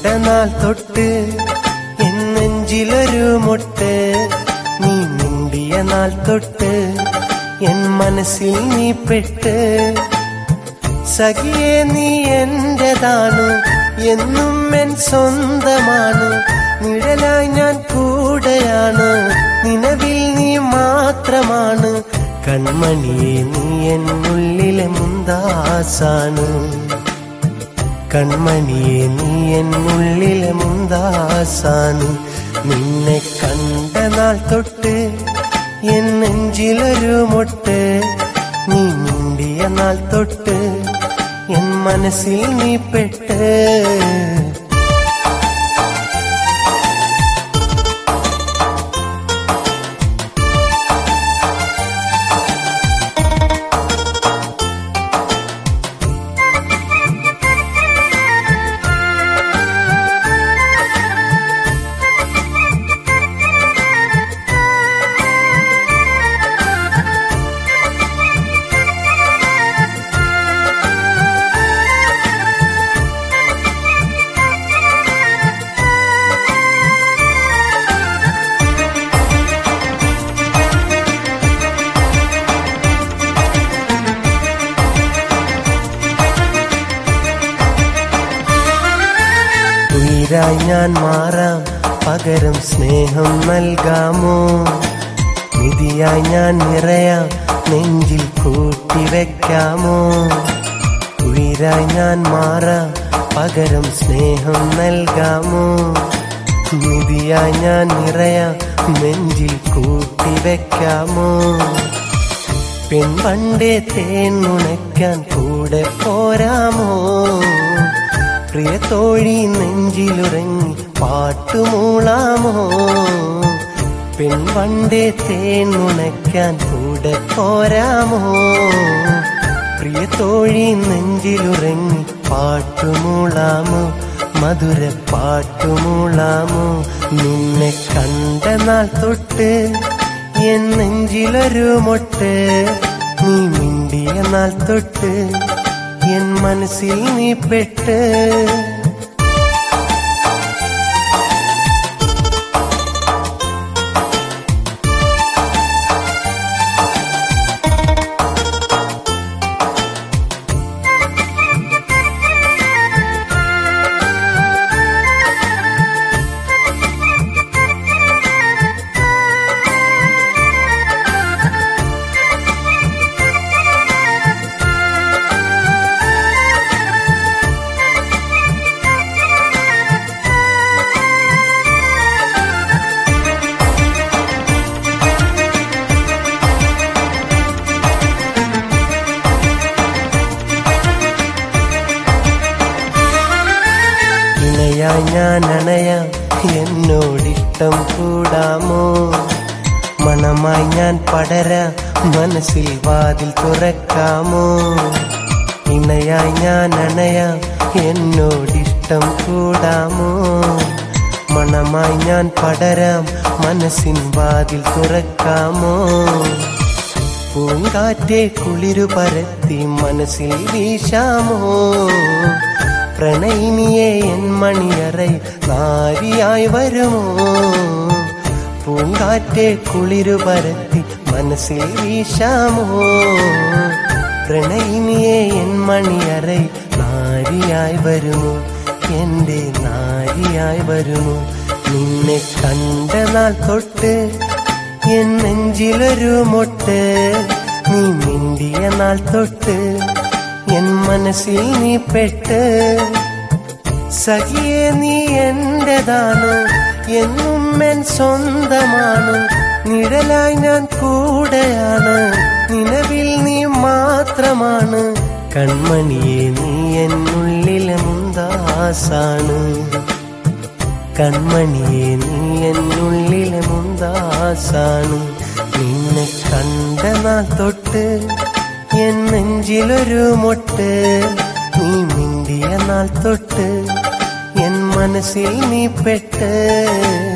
കണ്ട നാൾ തൊട്ട് എൻ നെഞ്ചിലൊരു മുട്ട്, നീ മിണ്ടിയ നാൾ തൊട്ട് എൻ മനസ്സിൽ നീ പെട്ട്. സഖിയേ നീ എന്റേതാണ്, എന്നും എൻ സ്വന്തമാണ്. നിഴലായി ഞാൻ കൂടെയാണ്, നിലവിൽ നീ മാത്രമാണ്. കൺമണിയെ നീ എന്നുള്ളിലെ മുന്താസാണ്, കൺമണിയെ നീ എന്നുള്ളിലെ മുന്താസാണ്. നിന്നെ കണ്ട നാൾ തൊട്ട് എൻ നെഞ്ചിലൊരു മുട്ട്, നീ മിണ്ടിയ നാൾ തൊട്ട് എൻ മനസ്സിൽ നീ പെട്ട്. ഉയിരായി ഞാൻ മാറാം, പകരം സ്നേഹം നൽകാമോ? നിധിയായി ഞാൻ നിറയാം, നെഞ്ചിൽ കൂട്ടിവെക്കാമോ? ഉയിരായി ഞാൻ മാറാം, പകരം സ്നേഹം നൽകാമോ? നിധിയായി ഞാൻ നിറയാം, നെഞ്ചിൽ കൂട്ടിവെക്കാമോ? പെൺപണ്ടേ തേൻ നുണയ്ക്കാൻ കൂടെ പോരാമോ? പ്രിയ തോഴി നെഞ്ചിലുറങ്ങി പാട്ടുമൂളാമോ? പെൺപണ്ടേ തേൻ നുണയ്ക്കാൻ കൂടെ പോരാമോ? പ്രിയ തോഴി നെഞ്ചിലുറങ്ങി പാട്ടുമൂളാമോ? മധുര പാട്ടുമൂളാമോ? നിന്നെ കണ്ട നാൾ തൊട്ട് എൻ നെഞ്ചിലൊരു മൊട്ട്, നീ മിണ്ടിയ നാൾ തൊട്ട് എൻ മനസ്സിൽ നീ പെട്ട്. ഞാൻ അണയാം, എന്നോടിഷ്ടം കൂടാമോ? മണമായി ഞാൻ പടരാം, മനസ്സിൽ വാതിൽ തുറക്കാമോ? ഇണയായി ഞാൻ അണയാം, എന്നോടിഷ്ടം കൂടാമോ? മണമായി ഞാൻ പടരാം, മനസ്സിൻ വാതിൽ തുറക്കാമോ? പൂങ്കാറ്റെ കുളിരു പരത്തി മനസ്സിൽ വീശാമോ? പ്രണയിനിയെ എൻ മണിയറൈ നാരിയായി വരുമോ? പൂങ്കാറ്റെ കുളിരു പരത്തി മനസ്സിൽ വീശാമോ? പ്രണയിനിയെ എൻ മണിയറൈ നാരിയായി വരുമോ? എന്റെ നാരിയായി വരുമോ? നിന്നെ കണ്ട നാൾ തൊട്ട് എൻ നെഞ്ചിലൊരു മൊട്ട്, നീ മിണ്ടിയ നാൾ തൊട്ട് എൻ മനസ്സിൽ നീ പെട്ട്. സഖിയേ നീ എന്റേതാണ്, എന്നും എൻ സ്വന്തമാണ്. നിഴലായി ഞാൻ കൂടെയാണ്, നിലവിൽ നീ മാത്രമാണ്. കൺമണിയെ നീ എന്നുള്ളിലെ മുന്താസാണ്, കൺമണിയെ നീ എന്നുള്ളിലെ മുന്താസാണ്. നിന്നെ കണ്ട നാൾ തൊട്ട് എൻ നെഞ്ചിലൊരു മൊട്ട്, നീ മിണ്ടിയ നാൾ തൊട്ട് എൻ മനസ്സിൽ നീ പെട്ട്.